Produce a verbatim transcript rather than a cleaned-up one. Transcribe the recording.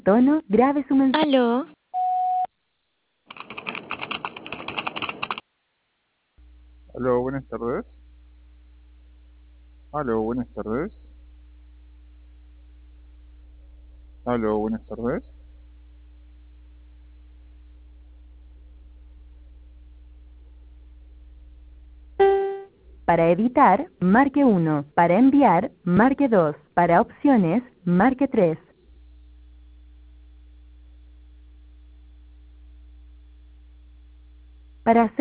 tono, grabe su mensaje. Aló, Aló, buenas tardes. Aló, buenas tardes. Aló, buenas tardes. Para editar, marque uno. Para enviar, marque dos. Para opciones, marque tres. Para hacer